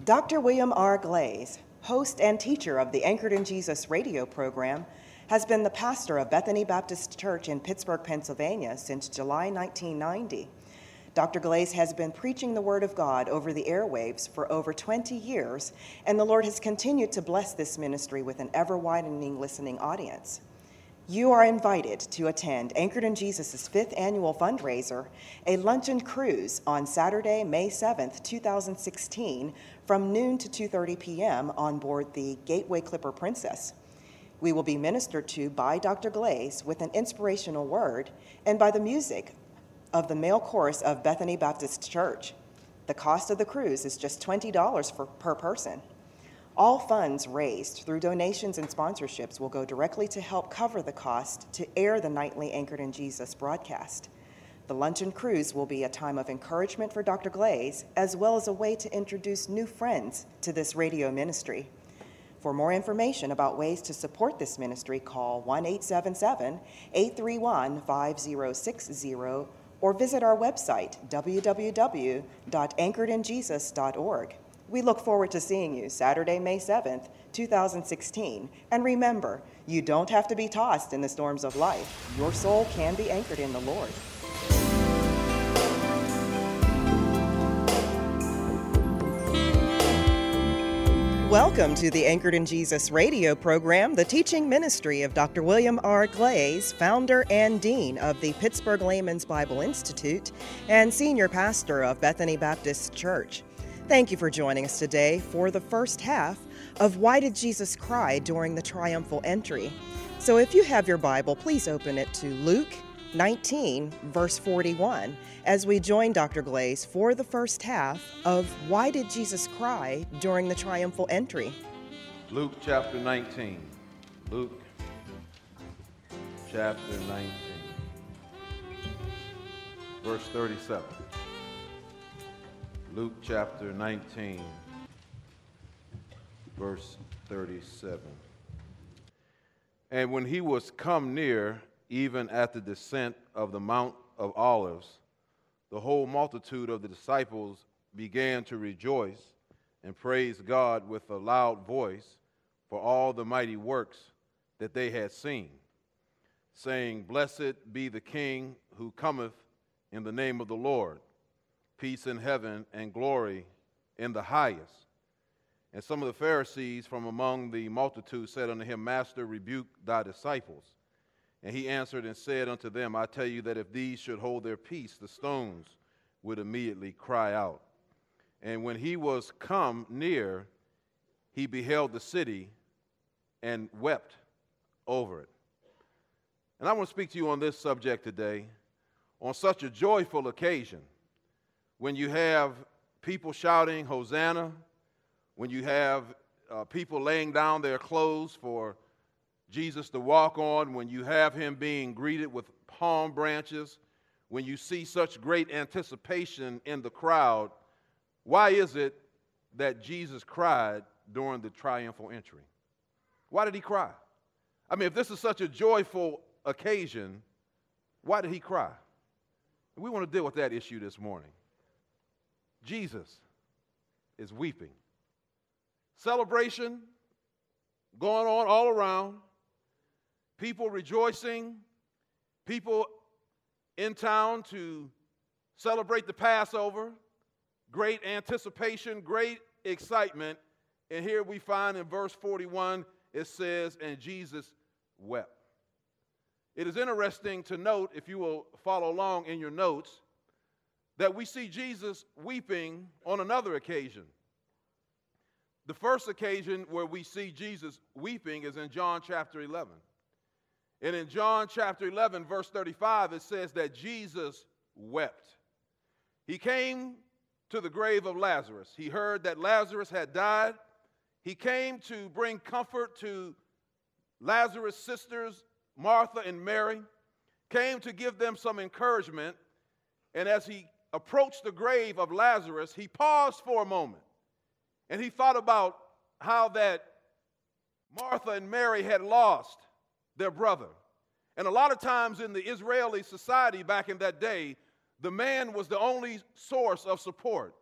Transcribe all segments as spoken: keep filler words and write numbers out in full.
Doctor William R. Glaze, host and teacher of the Anchored in Jesus radio program, has been the pastor of Bethany Baptist Church in Pittsburgh, Pennsylvania since July nineteen ninety. Doctor Glaze has been preaching the Word of God over the airwaves for over twenty years, and the Lord has continued to bless this ministry with an ever-widening listening audience. You are invited to attend Anchored in Jesus' fifth annual fundraiser, a luncheon cruise on Saturday, May seventh, two thousand sixteen, from noon to two thirty p.m. on board the Gateway Clipper Princess. We will be ministered to by Doctor Glaze with an inspirational word and by the music of the male chorus of Bethany Baptist Church. The cost of the cruise is just twenty dollars for, per person. All funds raised through donations and sponsorships will go directly to help cover the cost to air the nightly Anchored in Jesus broadcast. The luncheon cruise will be a time of encouragement for Doctor Glaze, as well as a way to introduce new friends to this radio ministry. For more information about ways to support this ministry, call one eight seven seven, eight three one, five zero six zero or visit our website, w w w dot anchored in jesus dot org. We look forward to seeing you Saturday, May seventh, two thousand sixteen. And remember, you don't have to be tossed in the storms of life. Your soul can be anchored in the Lord. Welcome to the Anchored in Jesus radio program, the teaching ministry of Doctor William R. Glaze, founder and dean of the Pittsburgh Layman's Bible Institute and senior pastor of Bethany Baptist Church. Thank you for joining us today for the first half of Why Did Jesus Cry During the Triumphal Entry? So if you have your Bible, please open it to Luke nineteen, verse forty-one, as we join Doctor Glaze for the first half of Why Did Jesus Cry During the Triumphal Entry? Luke chapter nineteen. Luke chapter nineteen, verse thirty-seven. Luke chapter nineteen, verse thirty-seven. And when he was come near, even at the descent of the Mount of Olives, the whole multitude of the disciples began to rejoice and praise God with a loud voice for all the mighty works that they had seen, saying, Blessed be the King who cometh in the name of the Lord, peace in heaven and glory in the highest. And some of the Pharisees from among the multitude said unto him, Master, rebuke thy disciples. And he answered and said unto them, I tell you that if these should hold their peace, the stones would immediately cry out. And when he was come near, he beheld the city and wept over it. And I want to speak to you on this subject today, on such a joyful occasion, when you have people shouting Hosanna, when you have uh, people laying down their clothes for Jesus to walk on, when you have him being greeted with palm branches, when you see such great anticipation in the crowd, why is it that Jesus cried during the triumphal entry? Why did he cry? I mean, if this is such a joyful occasion, why did he cry? And we want to deal with that issue this morning. Jesus is weeping. Celebration going on all around. People rejoicing, people in town to celebrate the Passover, great anticipation, great excitement. And here we find in verse forty-one, it says, and Jesus wept. It is interesting to note, if you will follow along in your notes, that we see Jesus weeping on another occasion. The first occasion where we see Jesus weeping is in John chapter eleven. And in John chapter eleven, verse thirty-five, it says that Jesus wept. He came to the grave of Lazarus. He heard that Lazarus had died. He came to bring comfort to Lazarus' sisters, Martha and Mary, came to give them some encouragement. And as he approached the grave of Lazarus, he paused for a moment. And he thought about how that Martha and Mary had lost their brother. And a lot of times in the Israeli society back in that day, the man was the only source of support.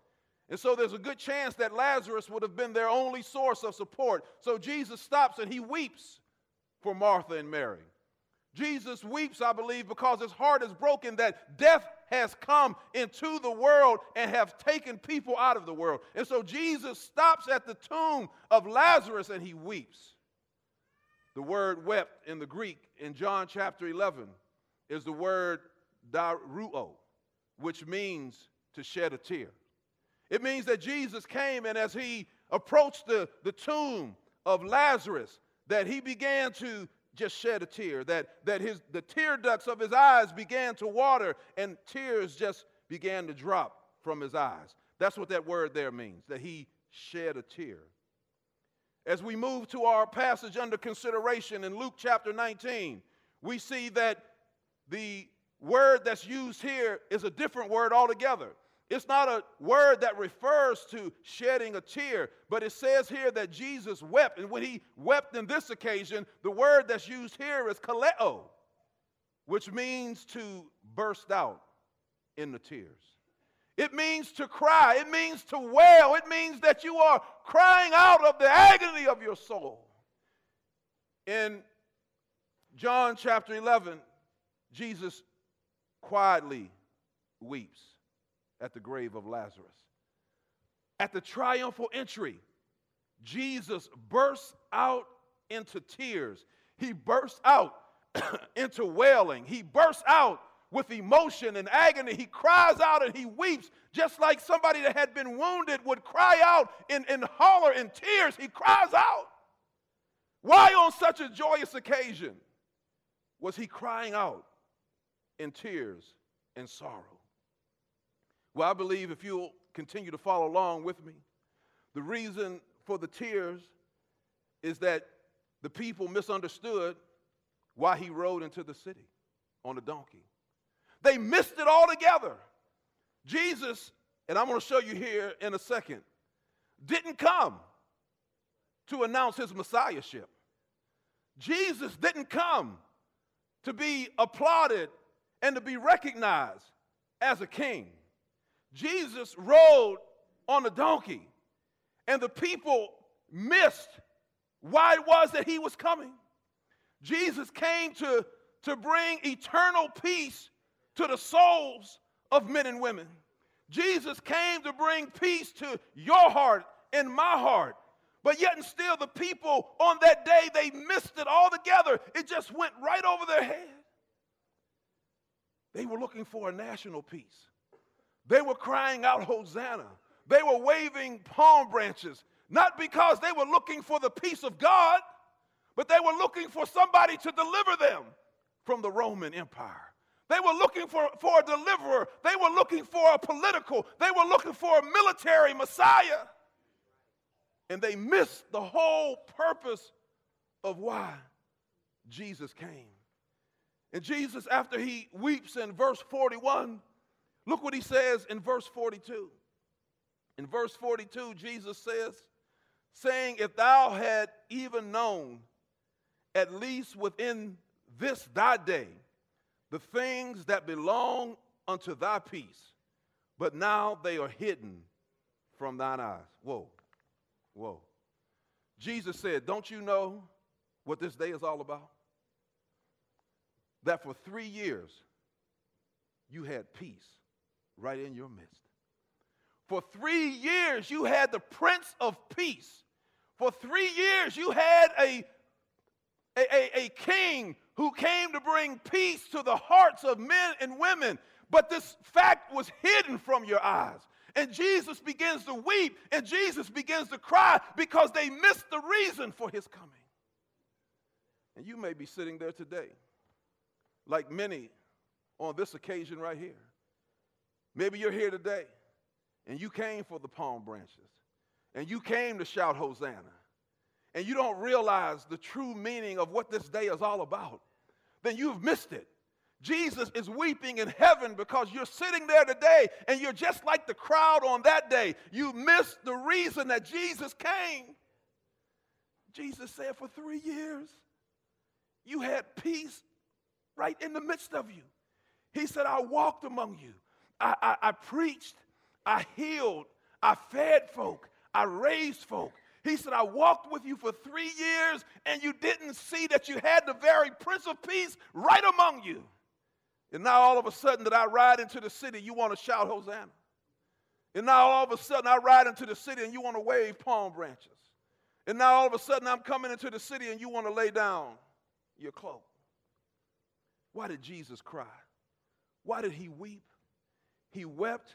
And so there's a good chance that Lazarus would have been their only source of support. So Jesus stops and he weeps for Martha and Mary. Jesus weeps, I believe, because his heart is broken that death has come into the world and have taken people out of the world. And so Jesus stops at the tomb of Lazarus and he weeps. The word wept in the Greek in John chapter eleven is the word daruo, which means to shed a tear. It means that Jesus came, and as he approached the, the tomb of Lazarus, that he began to just shed a tear, that, that his, the tear ducts of his eyes began to water, and tears just began to drop from his eyes. That's what that word there means, that he shed a tear. As we move to our passage under consideration in Luke chapter nineteen, we see that the word that's used here is a different word altogether. It's not a word that refers to shedding a tear, but it says here that Jesus wept. And when he wept in this occasion, the word that's used here is kaleo, which means to burst out in the tears. It means to cry. It means to wail. It means that you are crying out of the agony of your soul. In John chapter eleven, Jesus quietly weeps at the grave of Lazarus. At the triumphal entry, Jesus bursts out into tears. He bursts out into wailing. He bursts out with emotion and agony. He cries out and he weeps just like somebody that had been wounded would cry out in, in holler in tears. He cries out. Why on such a joyous occasion was he crying out in tears and sorrow? Well, I believe if you'll continue to follow along with me, the reason for the tears is that the people misunderstood why he rode into the city on a donkey. They missed it altogether. Jesus, and I'm going to show you here in a second, didn't come to announce his messiahship. Jesus didn't come to be applauded and to be recognized as a king. Jesus rode on a donkey, and the people missed why it was that he was coming. Jesus came to, to bring eternal peace to the souls of men and women. Jesus came to bring peace to your heart and my heart. But yet and still the people on that day, they missed it altogether. It just went right over their head. They were looking for a national peace. They were crying out, Hosanna. They were waving palm branches, not because they were looking for the peace of God, but they were looking for somebody to deliver them from the Roman Empire. They were looking for, for a deliverer. They were looking for a political. They were looking for a military Messiah. And they missed the whole purpose of why Jesus came. And Jesus, after he weeps in verse forty-one, look what he says in verse forty-two. In verse forty-two, Jesus says, saying, if thou had even known, at least within this thy day, the things that belong unto thy peace, but now they are hidden from thine eyes. Whoa, whoa. Jesus said, don't you know what this day is all about? That for three years, you had peace right in your midst. For three years, you had the Prince of Peace. For three years, you had a, a, a, a king who came to bring peace to the hearts of men and women. But this fact was hidden from your eyes. And Jesus begins to weep, and Jesus begins to cry because they missed the reason for his coming. And you may be sitting there today, like many on this occasion right here. Maybe you're here today, and you came for the palm branches, and you came to shout Hosanna, and you don't realize the true meaning of what this day is all about. Then you've missed it. Jesus is weeping in heaven because you're sitting there today, and you're just like the crowd on that day. You missed the reason that Jesus came. Jesus said for three years, you had peace right in the midst of you. He said, I walked among you. I, I, I preached. I healed. I fed folk. I raised folk. He said, I walked with you for three years, and you didn't see that you had the very Prince of Peace right among you. And now all of a sudden that I ride into the city, you want to shout Hosanna. And now all of a sudden I ride into the city and you want to wave palm branches. And now all of a sudden I'm coming into the city and you want to lay down your cloak. Why did Jesus cry? Why did he weep? He wept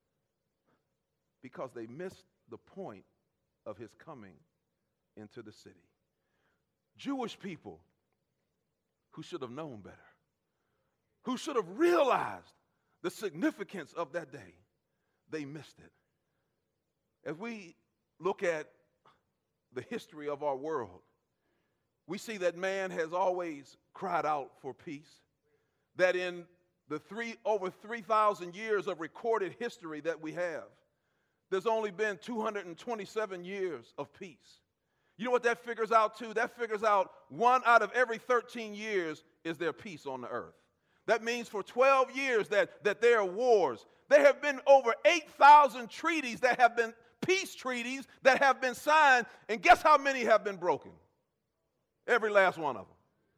because they missed the point of his coming into the city. Jewish people who should have known better, who should have realized the significance of that day, they missed it. As we look at the history of our world, we see that man has always cried out for peace, that in the three, over three thousand years of recorded history that we have, there's only been two hundred twenty-seven years of peace. You know what that figures out to? That figures out one out of every thirteen years is there peace on the earth. That means for twelve years that, that there are wars. There have been over eight thousand treaties that have been, peace treaties that have been signed, and guess how many have been broken? Every last one of them.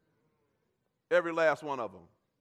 Every last one of them.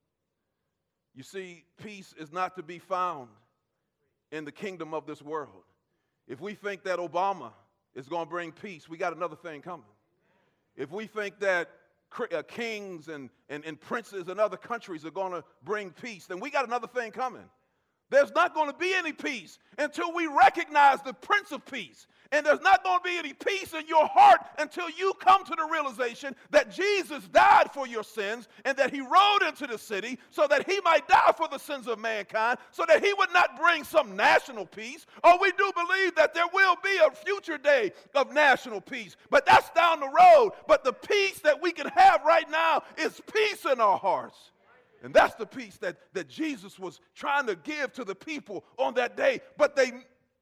You see, peace is not to be found in the kingdom of this world. If we think that Obama is going to bring peace, we got another thing coming. If we think that uh, kings and, and, and princes in other countries are going to bring peace, then we got another thing coming. There's not going to be any peace until we recognize the Prince of Peace. And there's not going to be any peace in your heart until you come to the realization that Jesus died for your sins and that he rode into the city so that he might die for the sins of mankind, so that he would not bring some national peace. Oh, we do believe that there will be a future day of national peace, but that's down the road. But the peace that we can have right now is peace in our hearts. And that's the peace that, that Jesus was trying to give to the people on that day. But they,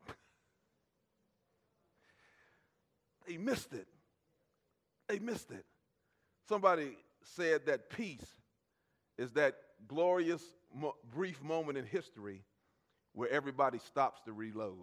they missed it. They missed it. Somebody said that peace is that glorious, mo- brief moment in history where everybody stops to reload.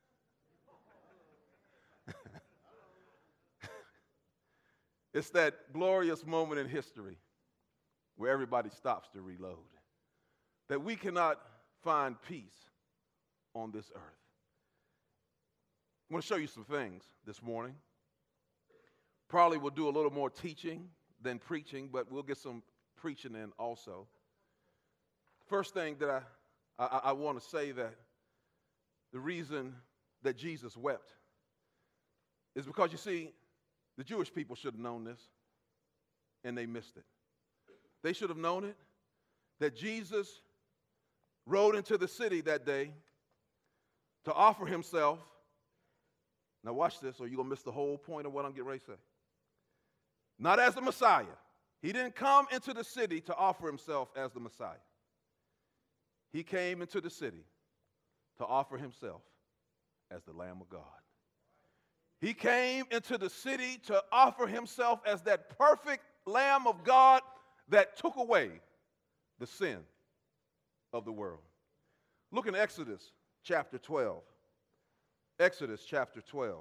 It's that glorious moment in history where everybody stops to reload. That we cannot find peace on this earth. I'm going to show you some things this morning. Probably we'll do a little more teaching than preaching, but we'll get some preaching in also. First thing that I, I, I want to say that the reason that Jesus wept is because, you see, the Jewish people should have known this, and they missed it. They should have known it, that Jesus rode into the city that day to offer himself. Now watch this, or you're going to miss the whole point of what I'm getting ready to say. Not as the Messiah. He didn't come into the city to offer himself as the Messiah. He came into the city to offer himself as the Lamb of God. He came into the city to offer himself as that perfect Lamb of God that took away the sin of the world. Look in Exodus chapter twelve. Exodus chapter twelve.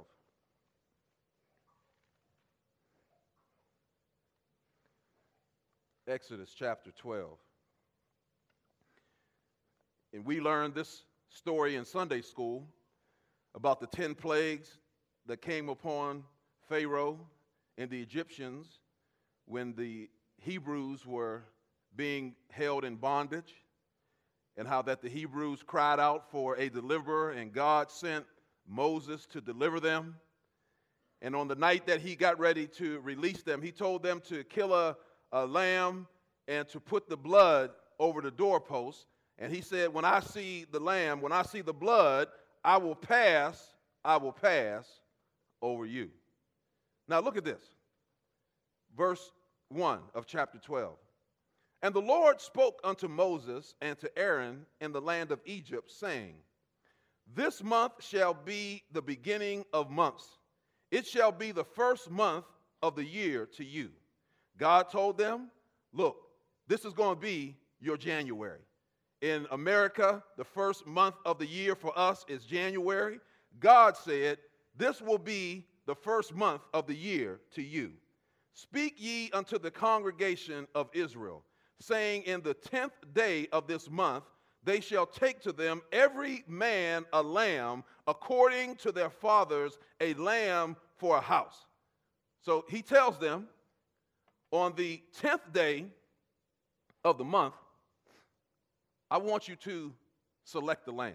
Exodus chapter twelve. And we learned this story in Sunday school about the ten plagues that came upon Pharaoh and the Egyptians when the Hebrews were being held in bondage, and how that the Hebrews cried out for a deliverer, and God sent Moses to deliver them. And on the night that he got ready to release them, he told them to kill a, a lamb and to put the blood over the doorpost. And he said, when I see the lamb, when I see the blood, I will pass, I will pass over you. Now look at this. Verse one of chapter twelve. And the Lord spoke unto Moses and to Aaron in the land of Egypt, saying, this month shall be the beginning of months. It shall be the first month of the year to you. God told them, look, this is going to be your January. In America, the first month of the year for us is January. God said, "This will be the first month of the year to you. Speak ye unto the congregation of Israel, saying, in the tenth day of this month they shall take to them every man a lamb according to their fathers, a lamb for a house." So he tells them, on the tenth day of the month, I want you to select the lamb.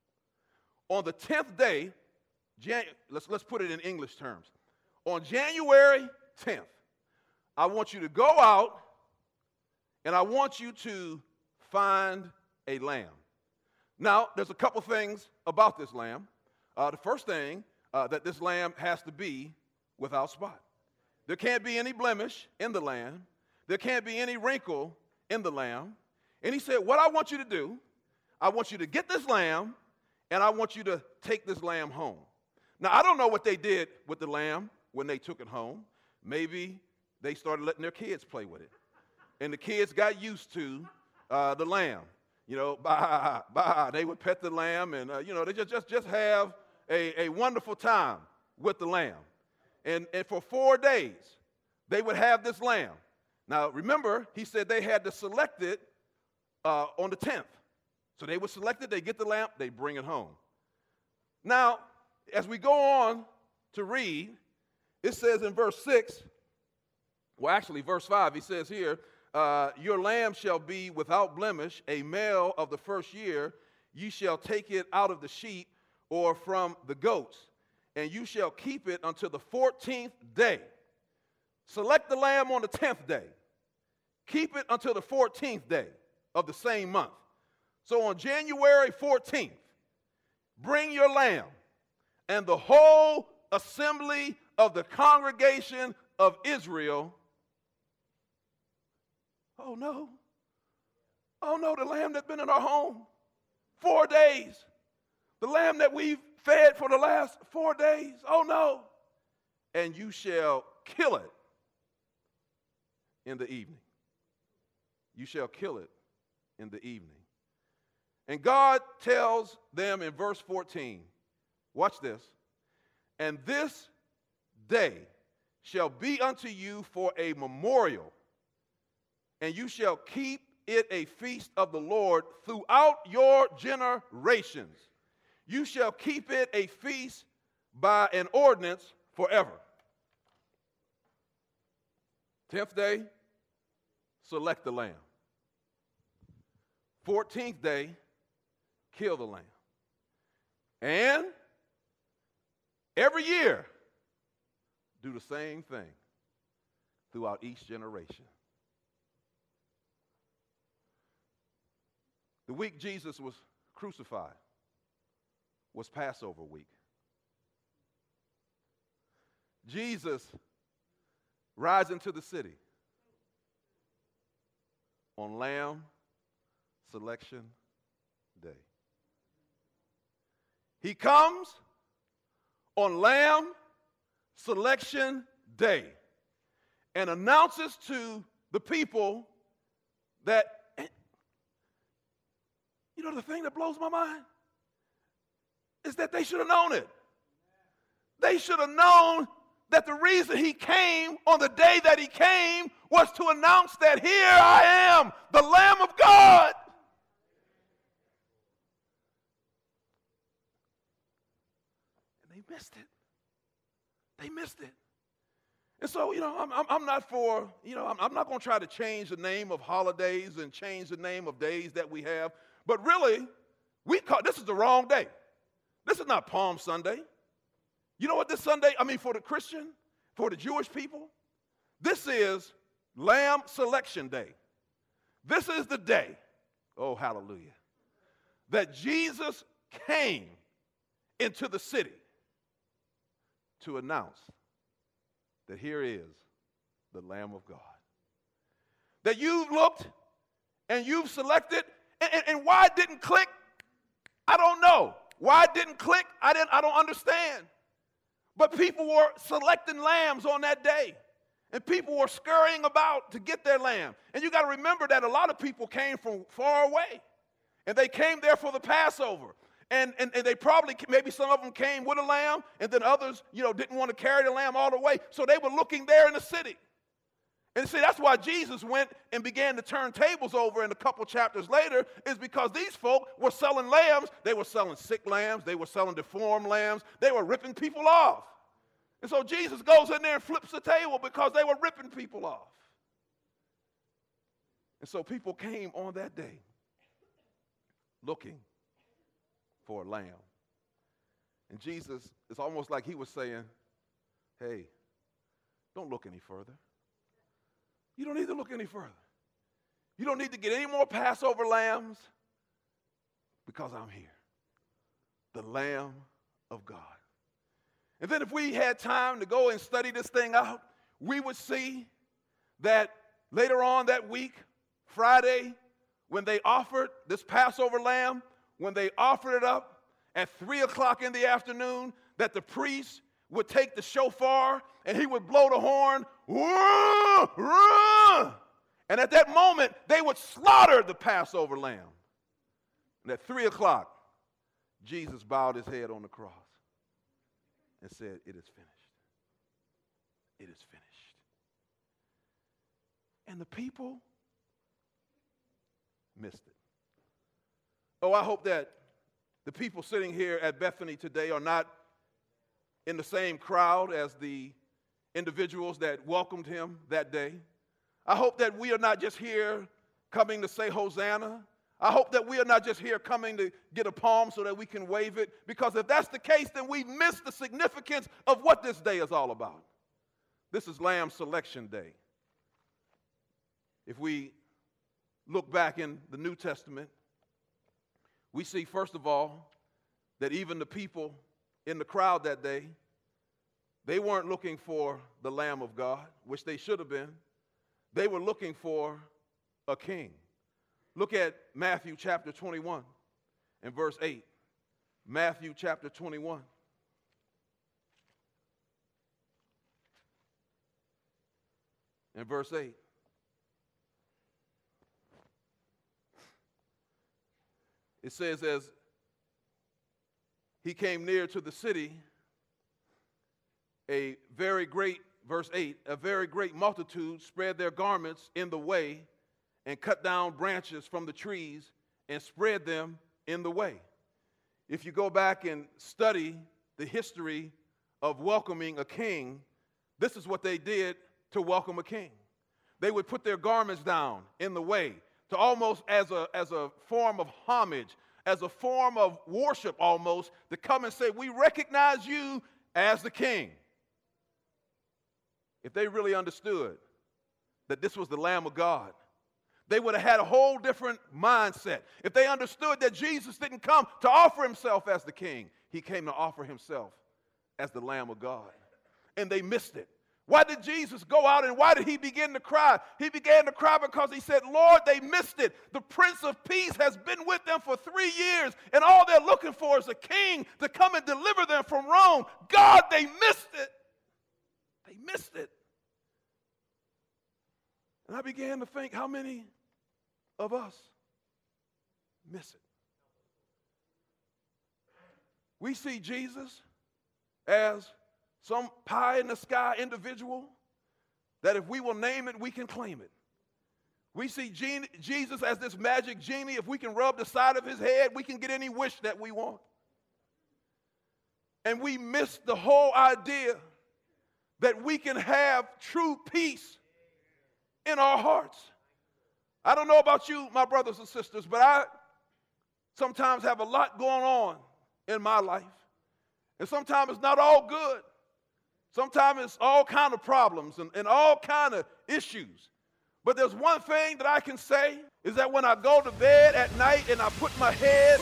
On the tenth day, Jan- let's, let's put it in English terms. On January tenth, I want you to go out and I want you to find a lamb. Now, there's a couple things about this lamb. Uh, the first thing, uh, that this lamb has to be without spot. There can't be any blemish in the lamb. There can't be any wrinkle in the lamb. And he said, what I want you to do, I want you to get this lamb, and I want you to take this lamb home. Now, I don't know what they did with the lamb when they took it home. Maybe they started letting their kids play with it. And the kids got used to uh, the lamb. You know, bah, bah, they would pet the lamb, and, uh, you know, they just, just, just have a, a wonderful time with the lamb. And, and for four days, they would have this lamb. Now, remember, he said they had to select it uh, on the tenth. So they would select it, they get the lamb, they bring it home. Now, as we go on to read, it says in verse six, well, actually, verse five, he says here, uh, your lamb shall be without blemish, a male of the first year. You shall take it out of the sheep or from the goats, and you shall keep it until the fourteenth day. Select the lamb on the tenth day. Keep it until the fourteenth day of the same month. So on January fourteenth, bring your lamb, and the whole assembly of the congregation of Israel. Oh no. Oh no, the lamb that's been in our home four days. The lamb that we've fed for the last four days. Oh no. And you shall kill it in the evening. You shall kill it in the evening. And God tells them in verse fourteen, watch this, and this day shall be unto you for a memorial, and you shall keep it a feast of the Lord throughout your generations. You shall keep it a feast by an ordinance forever. Tenth day, select the lamb. Fourteenth day, kill the lamb. And every year, do the same thing throughout each generation. The week Jesus was crucified was Passover week. Jesus rides into the city on Lamb Selection Day. He comes on Lamb Selection Day and announces to the people that, you know, the thing that blows my mind is that they should have known it. They should have known that the reason he came on the day that he came was to announce that here I am, the Lamb of God. And they missed it. They missed it. And so, you know, I'm, I'm, I'm not for, you know, I'm, I'm not going to try to change the name of holidays and change the name of days that we have. But really, we call, this is the wrong day. This is not Palm Sunday. You know what this Sunday, I mean for the Christian, for the Jewish people, this is Lamb Selection Day. This is the day, oh hallelujah, that Jesus came into the city to announce that here is the Lamb of God. That you've looked and you've selected, and, and, and why it didn't click, I don't know. Why it didn't click, I, didn't, I don't understand. But people were selecting lambs on that day. And people were scurrying about to get their lamb. And you got to remember that a lot of people came from far away. And they came there for the Passover. And, and, and they probably, maybe some of them came with a lamb, and then others, you know, didn't want to carry the lamb all the way. So they were looking there in the city. And see, that's why Jesus went and began to turn tables over in a couple chapters later, is because these folk were selling lambs. They were selling sick lambs. They were selling deformed lambs. They were ripping people off. And so Jesus goes in there and flips the table because they were ripping people off. And so people came on that day looking for a lamb. And Jesus, it's almost like he was saying, hey, don't look any further. You don't need to look any further. You don't need to get any more Passover lambs because I'm here, the Lamb of God. And then if we had time to go and study this thing out, we would see that later on that week, Friday, when they offered this Passover lamb, when they offered it up at three o'clock in the afternoon, that the priest would take the shofar and he would blow the horn, "Run, run!" And at that moment, they would slaughter the Passover lamb. And at three o'clock, Jesus bowed his head on the cross and said, it is finished. It is finished. And the people missed it. Oh, I hope that the people sitting here at Bethany today are not in the same crowd as the individuals that welcomed him that day. I hope that we are not just here coming to say Hosanna. I hope that we are not just here coming to get a palm so that we can wave it, because if that's the case, then we've missed the significance of what this day is all about. This is Lamb Selection Day. If we look back in the New Testament, we see, first of all, that even the people in the crowd that day, they weren't looking for the Lamb of God, which they should have been. They were looking for a king. Look at Matthew chapter twenty-one and verse eight. Matthew chapter twenty-one. And verse eight. It says, as he came near to the city, a very great, verse eight, a very great multitude spread their garments in the way and cut down branches from the trees and spread them in the way. If you go back and study the history of welcoming a king, this is what they did to welcome a king. They would put their garments down in the way, to almost as a, as a form of homage, as a form of worship almost, to come and say, we recognize you as the king. If they really understood that this was the Lamb of God, they would have had a whole different mindset. If they understood that Jesus didn't come to offer himself as the king, he came to offer himself as the Lamb of God. And they missed it. Why did Jesus go out and why did he begin to cry? He began to cry because he said, Lord, they missed it. The Prince of Peace has been with them for three years, and all they're looking for is a king to come and deliver them from Rome. God, they missed it. They missed it. And I began to think, how many of us miss it? We see Jesus as some pie-in-the-sky individual that if we will name it, we can claim it. We see Genie, Jesus as this magic genie. If we can rub the side of his head, we can get any wish that we want. And we miss the whole idea that we can have true peace in our hearts. I don't know about you, my brothers and sisters, but I sometimes have a lot going on in my life. And sometimes it's not all good. Sometimes it's all kind of problems and, and all kind of issues. But there's one thing that I can say is that when I go to bed at night and I put my head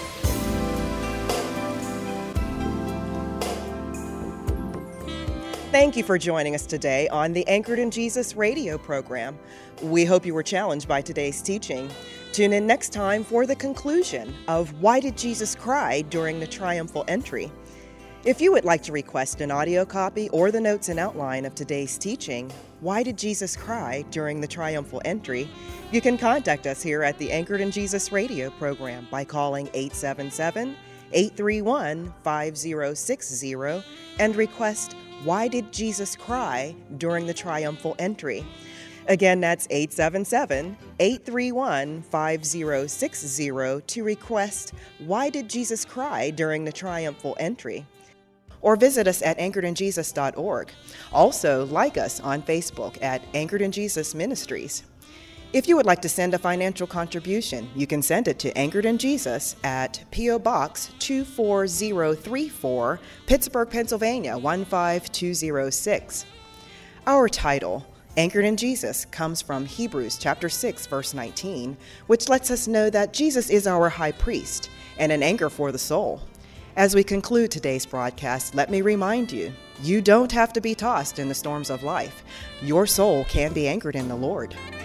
Thank you for joining us today on the Anchored in Jesus radio program. We hope you were challenged by today's teaching. Tune in next time for the conclusion of Why Did Jesus Cry During the Triumphal Entry? If you would like to request an audio copy or the notes and outline of today's teaching, Why Did Jesus Cry During the Triumphal Entry? You can contact us here at the Anchored in Jesus radio program by calling eight seven seven, eight three one, five zero six zero and request "Why Did Jesus Cry?" during the triumphal entry. Again, that's eight seven seven, eight three one, five zero six zero to request "Why Did Jesus Cry?" during the triumphal entry. Or visit us at anchored in jesus dot org. Also, like us on Facebook at Anchored in Jesus Ministries. If you would like to send a financial contribution, you can send it to Anchored in Jesus at P O Box two four zero three four, Pittsburgh, Pennsylvania one five two zero six. Our title, Anchored in Jesus, comes from Hebrews chapter six, verse nineteen, which lets us know that Jesus is our high priest and an anchor for the soul. As we conclude today's broadcast, let me remind you, you don't have to be tossed in the storms of life. Your soul can be anchored in the Lord.